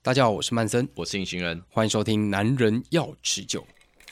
大家好，我是曼森， 我是隐形人， 欢迎收听《男人要持久》。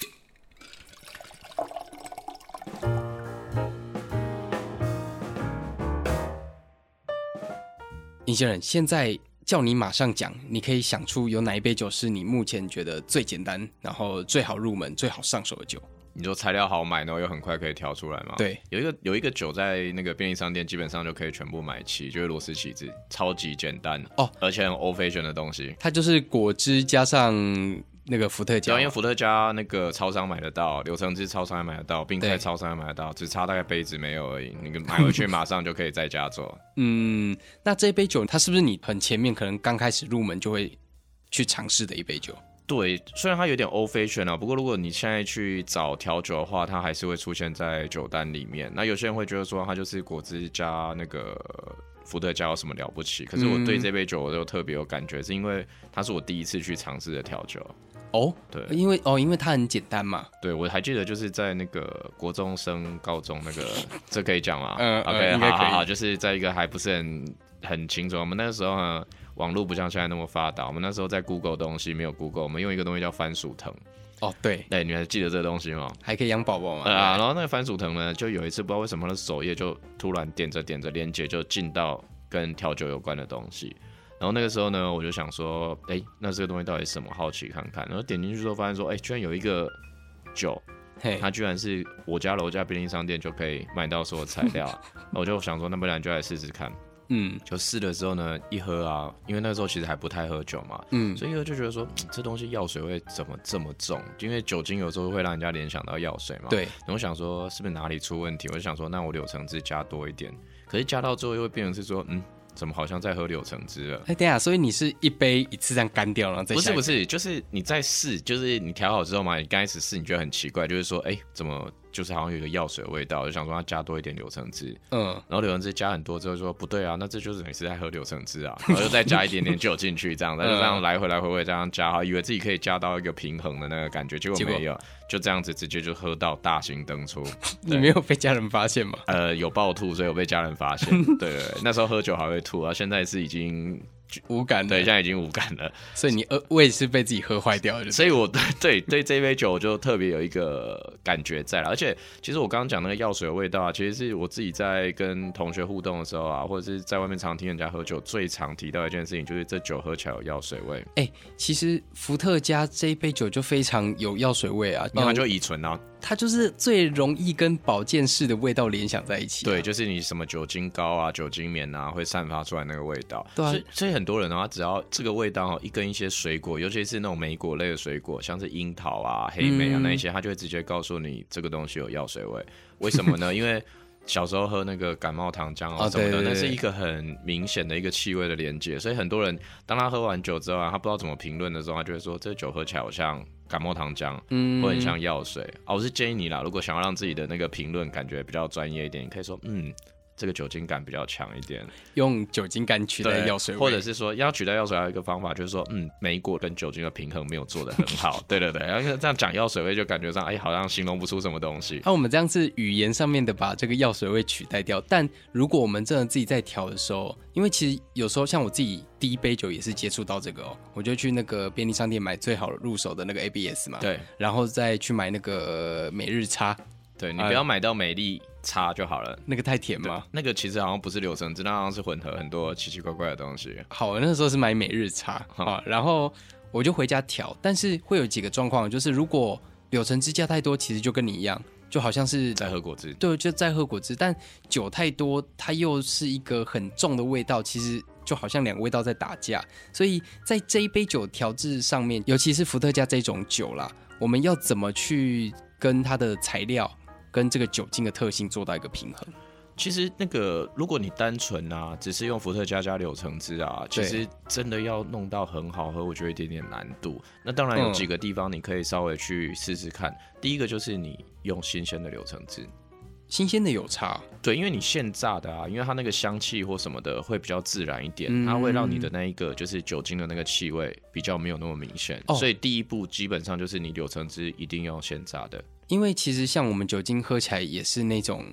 隐形人，现在叫你马上讲，你可以想出有哪一杯酒是你目前觉得最简单，然后最好入门、最好上手的酒？ 你说材料好买，然后又很快可以调出来吗？ 对， 有一个酒在那个便利商店基本上就可以全部买齐，就是螺丝起子，超级简单哦， 而且很 old fashion 的东西。 它就是果汁加上那个伏特加， 因为伏特加那个超商买得到，柳橙汁超商也买得到，冰块超商也买得到，只差大概杯子没有而已。你买回去马上就可以在家做。 那这杯酒它是不是你很前面可能刚开始入门就会去尝试的一杯酒？ 对，虽然它有点 old fashion 啊，不过如果你现在去找调酒的话，它还是会出现在酒单里面。那有些人会觉得说它就是果汁加那个伏特加有什么了不起？可是我对这杯酒我就特别有感觉，是因为它是我第一次去尝试的调酒。 哦， 对， 因为它很简单嘛。 对，我还记得就是在那个国中升高中那个，这可以讲吗 ？OK， 应该可以。好，就是在一个还不是很清楚，我们那个时候呢。网络不像现在那么发达，我们那时候在 Google 东西没有 Google， 我们用一个东西叫番薯藤。 哦，对， 你还记得这个东西吗？ 还可以养宝宝嘛？ 然后那个番薯藤呢，就有一次不知道为什么它的首页就突然点着连结就进到跟调酒有关的东西。然后那个时候呢，我就想说，那这个东西到底是什么？好奇看看。然后点进去之后发现说，居然有一个酒。它居然是我家楼下便利商店就可以买到所有材料，我就想说，那不然就来试试看。就试的时候呢，一喝啊，因为那时候其实还不太喝酒嘛，所以一喝就觉得说，这东西药水味怎么这么重？因为酒精有时候会让人家联想到药水嘛。 对。 然后我想说，是不是哪里出问题？我就想说，那我柳橙汁加多一点。可是加到最后又会变成是说，怎么好像在喝柳橙汁了？ 等一下，所以你是一杯一次这样干掉，然后再下一杯？ 不是，就是你在试，就是你调好之后嘛，你刚开始试，你觉得很奇怪，就是说，怎么就是好像有一个药水的味道，我就想说要加多一点柳橙汁，然后柳橙汁加很多之后说不对啊，那这就是你是在喝柳橙汁啊，然后又再加一点点酒进去，这样，就这样来回这样加，好，以为自己可以加到一个平衡的那个感觉，结果没有，就这样子直接就喝到大型登出。 你没有被家人发现吗？ 有暴吐，所以有被家人发现。对，那时候喝酒还会吐啊，现在是已经无感了， 对，现在已经无感了， 所以你胃是被自己喝坏掉的。 所以我对这杯酒我就特别有一个感觉在了，而且其实我刚刚讲那个药水的味道啊，其实是我自己在跟同学互动的时候啊，或者是在外面常听人家喝酒，最常提到一件事情就是这酒喝起来有药水味。 其实伏特加这一杯酒就非常有药水味啊， 因为它就乙醇啊。 它就是最容易跟保健室的味道联想在一起。 对，就是你什么酒精膏啊、酒精棉啊，会散发出来那个味道。 对啊， 所以很多人啊，只要这个味道跟一些水果，尤其是那种莓果类的水果，像是樱桃啊、黑莓啊那一些，它就会直接告诉你这个东西有药水味。为什么呢？因为小时候喝那个感冒糖浆什么的，那是一个很明显的一个气味的连接，所以很多人当他喝完酒之后啊，他不知道怎么评论的时候，他就会说这酒喝起来好像感冒糖浆，或很像药水我是建议你啦，如果想要让自己的那个评论感觉比较专业一点，你可以说这个酒精感比较强一点， 用酒精感取代药水味， 或者是说要取代药水还有一个方法就是说莓果跟酒精的平衡没有做得很好。对，然后这样讲药水味就感觉上好像形容不出什么东西。 我们这样是语言上面的把这个药水味取代掉，但如果我们真的自己在调的时候，因为其实有时候像我自己第一杯酒也是接触到这个我就去那个便利商店买最好入手的那个 ABS 嘛， 对， 然后再去买那个每日叉。 对，你不要买到美丽叉就好了， 那个太甜吗？ 那个其实好像不是柳橙汁，那好像是混合很多奇奇怪怪的东西。 好，那时候是买每日叉然后我就回家调，但是会有几个状况，就是如果柳橙汁加太多，其实就跟你一样，就好像是在喝果汁。 对，就在喝果汁，但酒太多，它又是一个很重的味道，其实就好像两个味道在打架。所以在这一杯酒调制上面，尤其是伏特加这种酒啦，我们要怎么去跟它的材料跟这个酒精的特性做到一个平衡？ 其实那个，如果你单纯只是用伏特加加柳橙汁啊，其实真的要弄到很好喝，我觉得有一点点难度。那当然有几个地方你可以稍微去试试看。第一个就是你用新鲜的柳橙汁， 新鲜的有差， 对，因为你现榨的因为它那个香气或什么的会比较自然一点，它会让你的那一个就是酒精的那个气味比较没有那么明显。所以第一步基本上就是你柳橙汁一定要现榨的。 因为其实像我们酒精喝起来也是那种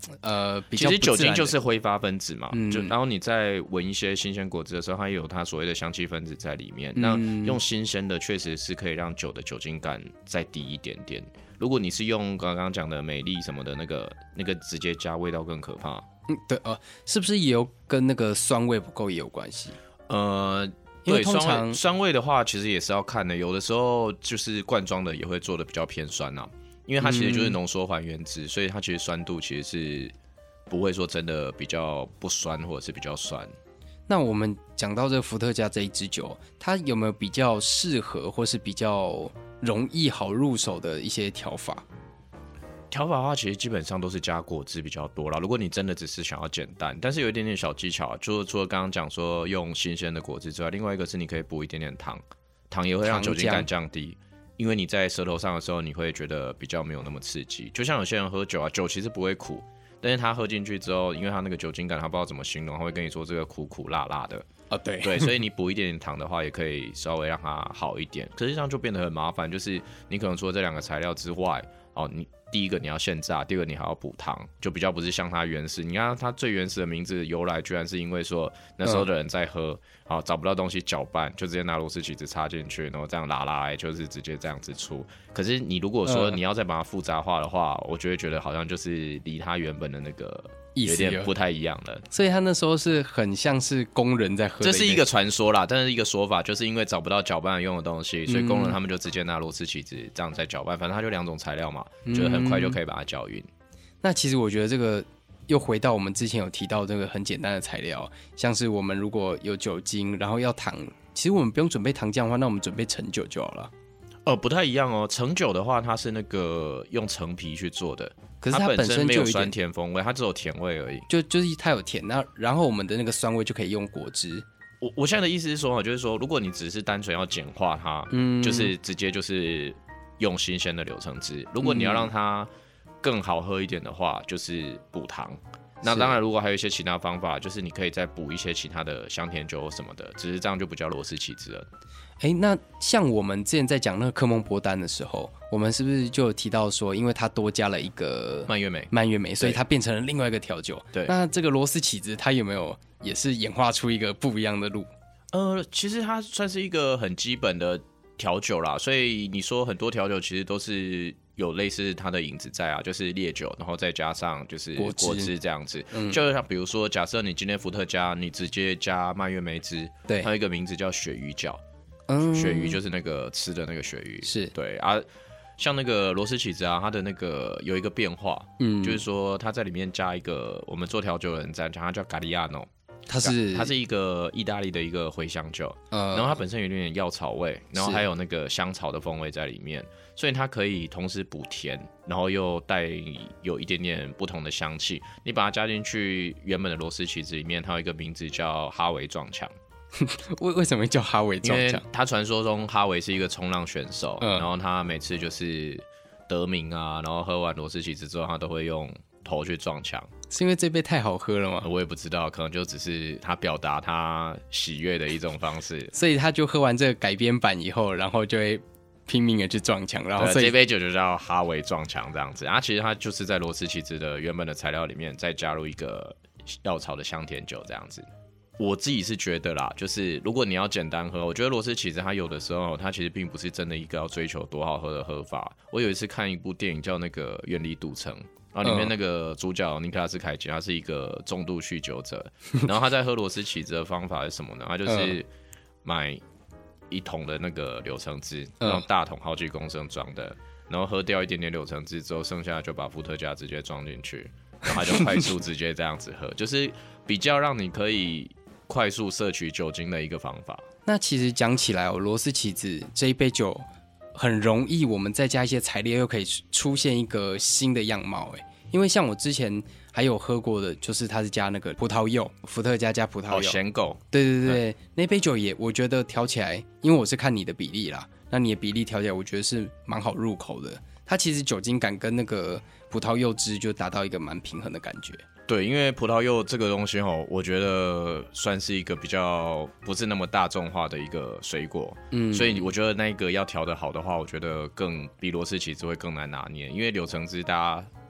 比较不自然的。 其实酒精就是挥发分子嘛， 嗯然后你在闻一些新鲜果汁的时候，它也有它所谓的香气分子在里面。那用新鲜的确实是可以让酒的酒精感再低一点点。如果你是用刚刚讲的美丽什么的那个直接加，味道更可怕。 对是不是也有跟那个酸味不够也有关系？因为对， 通常酸味的话，其实也是要看的。有的时候就是罐装的也会做的比较偏酸啊，因为它其实就是浓缩还原汁，所以它其实酸度其实是不会说真的比较不酸或者是比较酸。 那我们讲到这个伏特加这一支酒，它有没有比较适合或是比较容易好入手的一些调法？ 调法的话，其实基本上都是加果汁比较多啦。如果你真的只是想要简单，但是有一点点小技巧，就是除了刚刚讲说用新鲜的果汁之外，另外一个是你可以补一点点糖，糖也会让酒精感降低。因为你在舌头上的时候，你会觉得比较没有那么刺激。就像有些人喝酒啊，酒其实不会苦，但是他喝进去之后，因为他那个酒精感，他不知道怎么形容，他会跟你说这个苦苦辣辣的。对，所以你补一点点糖的话，也可以稍微让它好一点。可是这样就变得很麻烦，就是你可能除了这两个材料之外，你第一个你要现榨，第二个你还要补糖，就比较不是像它原始。你看它最原始的名字由来，居然是因为说那时候的人在喝，找不到东西搅拌，就直接拿螺丝起子插进去，然后这样拉，就是直接这样子出。可是你如果说你要再把它复杂化的话，我就会觉得好像就是离它原本的那个有点不太一样了。 所以他那时候是很像是工人在喝的， 这是一个传说啦，但是一个说法，就是因为找不到搅拌用的东西，所以工人他们就直接拿螺丝起子这样在搅拌，反正它就两种材料嘛，就很快就可以把它搅匀。 那其实我觉得这个又回到我们之前有提到这个很简单的材料，像是我们如果有酒精，然后要糖，其实我们不用准备糖浆的话，那我们准备橙酒就好了。 不太一样哦。橙酒的话，它是那个用橙皮去做的， 可是它本身没有酸甜风味，它只有甜味而已。 就是它有甜，然后我们的那个酸味就可以用果汁。 我现在的意思是说，就是说，如果你只是单纯要简化它，就是直接就是用新鲜的柳橙汁。如果你要让它更好喝一点的话，就是补糖。那当然，如果还有一些其他方法，就是你可以再补一些其他的香甜酒什么的，只是这样就不叫螺丝起子了。 那像我们之前在讲那个科蒙波丹的时候，我们是不是就有提到说，因为它多加了一个蔓越莓，所以它变成了另外一个调酒。 对， 那这个螺丝起子它有没有也是演化出一个不一样的路？ 其实它算是一个很基本的调酒啦，所以你说很多调酒其实都是有类似它的影子在啊，就是烈酒，然后再加上就是果汁这样子。就像比如说，假设你今天伏特加，你直接加蔓越莓汁， 对， 它有一个名字叫鳕鱼饺。鳕鱼就是那个吃的那个鳕鱼， 是对啊。像那个螺丝起子啊，它的那个有一个变化，就是说它在里面加一个我们做调酒的人在讲，它叫咖利亚诺。它是一个意大利的一个茴香酒，然后它本身有点药草味，然后还有那个香草的风味在里面，所以它可以同时补甜，然后又带有一点点不同的香气。你把它加进去原本的螺丝起子里面，它有一个名字叫哈维撞墙。 为什么叫哈维撞墙？ 因为他传说中哈维是一个冲浪选手，然后他每次就是得名啊，然后喝完螺丝起子之后，他都会用头去撞墙。 是因为这杯太好喝了吗？ 我也不知道，可能就只是他表达他喜悦的一种方式。 所以他就喝完这个改编版以后，然后就会拼命的去撞墙，然后这杯酒就叫哈维撞墙这样子。其实它就是在螺丝起子的原本的材料里面再加入一个药草的香甜酒这样子。我自己是觉得啦，就是如果你要简单喝，我觉得螺丝起子它有的时候它其实并不是真的一个要追求多好喝的喝法。我有一次看一部电影叫那个《远离赌城》，然后里面那个主角尼克拉斯凯奇他是一个重度酗酒者，然后他在喝螺丝起子的方法是什么呢？他就是买一桶的那个柳橙汁，那种大桶好几公升装的，然后喝掉一点点柳橙汁之后，剩下就把伏特加直接装进去，然后他就快速直接这样子喝，就是比较让你可以快速摄取酒精的一个方法。 那其实讲起来螺丝起子这一杯酒很容易，我们再加一些材料又可以出现一个新的样貌。因为像我之前还有喝过的，就是它是加那个葡萄柚，伏特加加葡萄柚， 咸狗。 对，那杯酒也我觉得调起来，因为我是看你的比例啦，那你的比例调起来，我觉得是蛮好入口的。它其实酒精感跟那个葡萄柚汁就达到一个蛮平衡的感觉。 对，因为葡萄柚这个东西我觉得算是一个比较不是那么大众化的一个水果，所以我觉得那个要调得好的话，我觉得更比螺丝起子会更难拿捏，因为柳橙汁大家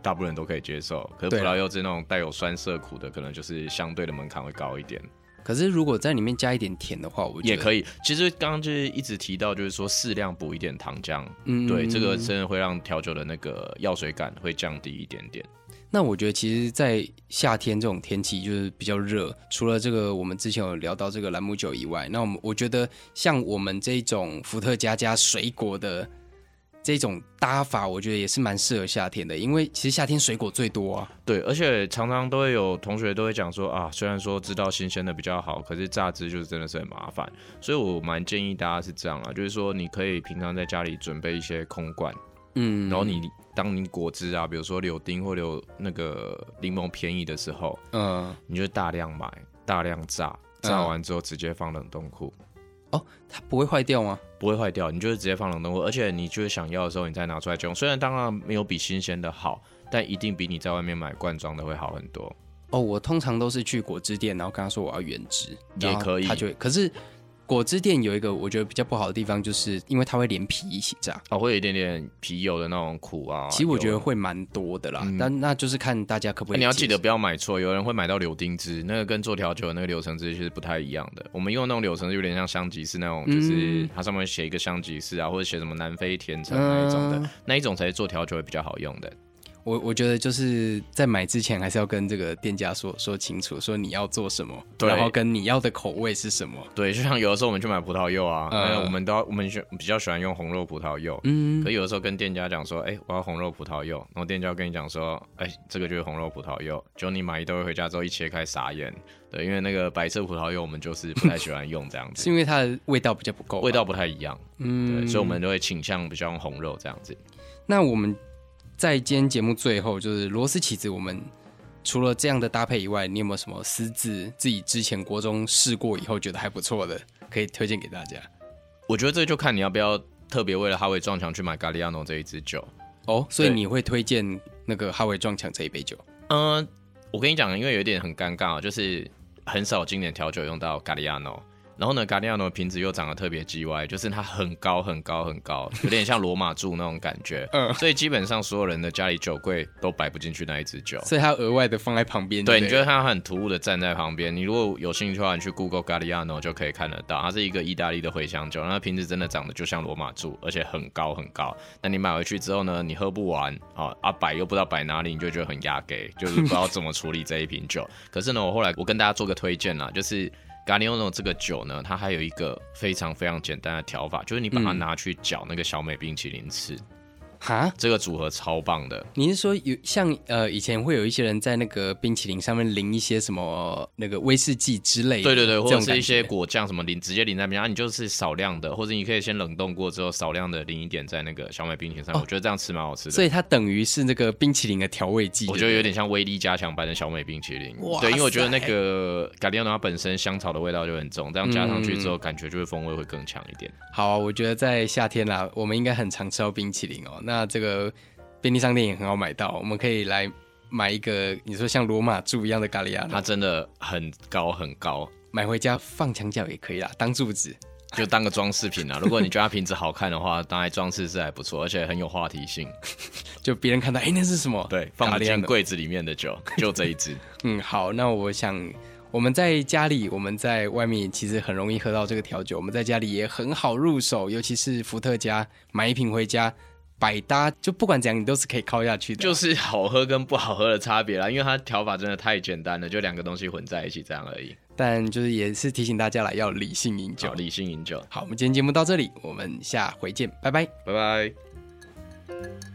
大部分人都可以接受。可是葡萄柚汁那种带有酸涩苦的，可能就是相对的门槛会高一点。 可是如果在里面加一点甜的话，我觉得也可以。其实刚刚就是一直提到，就是说适量补一点糖浆，对，这个真的会让调酒的那个药水感会降低一点点。 那我觉得其实，在夏天这种天气就是比较热，除了这个我们之前有聊到这个兰姆酒以外，那我觉得像我们这种伏特加加水果的这种搭法，我觉得也是蛮适合夏天的，因为其实夏天水果最多啊。 对，而且常常都会有同学都会讲说啊，虽然说知道新鲜的比较好，可是榨汁就是真的是很麻烦，所以我蛮建议大家是这样啦，就是说你可以平常在家里准备一些空罐，然后当你果汁啊，比如说柳丁或那个柠檬便宜的时候，你就大量买，大量榨完之后直接放冷冻库。 哦，它不会坏掉吗？ 不会坏掉，你就是直接放冷冻库，而且你就是想要的时候你再拿出来就用。虽然当然没有比新鲜的好，但一定比你在外面买罐装的会好很多。 哦，我通常都是去果汁店，然后跟他说我要原汁， 也可以， 他就会。可是果汁店有一个我觉得比较不好的地方，就是因为它会连皮一起榨， 会有一点点皮油的那种苦啊。 其实我觉得会蛮多的啦，但那就是看大家可不可以。 你要记得不要买错，有人会买到柳丁汁，那个跟做调酒的那个柳橙汁其实不太一样的。我们用那种柳橙汁有点像香吉士那种，就是它上面写一个香吉士啊，或者写什么南非甜橙那一种的，那一种才是做调酒会比较好用的。 我觉得就是在买之前还是要跟这个店家说清楚，说你要做什么，然后跟你要的口味是什么。 对，就像有的时候我们去买葡萄柚啊，我们比较喜欢用红肉葡萄柚，可有的时候跟店家讲说，我要红肉葡萄柚，然后店家跟你讲说，这个就是红肉葡萄柚，结果你买一堆回家之后一切开傻眼。对，因为那个白色葡萄柚我们就是不太喜欢用这样子， 是因为它的味道比较不够， 味道不太一样，对，所以我们都会倾向比较用红肉这样子。 那我们在今天节目最后，就是螺丝起子，我们除了这样的搭配以外，你有没有什么私自自己之前国中试过以后觉得还不错的，可以推荐给大家？ 我觉得这就看你要不要特别为了哈维撞墙去买 Galliano 这一支酒哦，所以你会推荐那个哈维撞墙这一杯酒？ 我跟你讲，因为有一点很尴尬，就是很少经典调酒用到 Galliano。然后呢 ，Galliano 的瓶子又长得特别叽歪，就是它很高很高很高，有点像罗马柱那种感觉。所以基本上所有人的家里酒柜都摆不进去那一支酒， 所以它额外的放在旁边。 对，你觉得它很突兀的站在旁边。你如果有兴趣的话，你去 Google Galliano 就可以看得到，它是一个意大利的茴香酒，那瓶子真的长得就像罗马柱，而且很高很高。那你买回去之后呢，你喝不完摆又不知道摆哪里，你就觉得很压给，就是不知道怎么处理这一瓶酒。可是呢，我后来跟大家做个推荐啦，就是Galliano 这个酒呢，它还有一个非常非常简单的调法，就是你把它拿去搅那个小美冰淇淋吃。 哈， 这个组合超棒的。 你是说有像以前会有一些人在那个冰淇淋上面淋一些什么那个威士忌之类的？ 对对对，或者是一些果酱什么直接淋在冰，然后你就是少量的，或者你可以先冷冻过之后少量的淋一点在那个小美冰淇淋上，我觉得这样吃蛮好吃的。 所以它等于是那个冰淇淋的调味剂， 我觉得有点像威力加强版的小美冰淇淋。对，因为我觉得那个Galliano它本身香草的味道就很重，这样加上去之后，感觉就会风味会更强一点。 好啊，我觉得在夏天啦，我们应该很常吃到冰淇淋哦。那这个便利商店也很好买到，我们可以来买一个你说像罗马柱一样的咖喱亚， 它真的很高很高， 买回家放墙角也可以啦，当柱子就当个装饰品啦。如果你觉得它瓶子好看的话，当来装饰是还不错，而且很有话题性。 就别人看到那是什么？ 对，放不进柜子里面的酒，就这一支。 好，那我想我们在家里，我们在外面其实很容易喝到这个调酒，我们在家里也很好入手，尤其是伏特加，买一瓶回家。百搭，就不管怎样你都是可以靠下去的， 就是好喝跟不好喝的差别啦，因为它调法真的太简单了，就两个东西混在一起这样而已。 但就是也是提醒大家啦，要理性饮酒， 理性饮酒。 好，我们今天节目到这里，我们下回见，拜拜， 拜拜。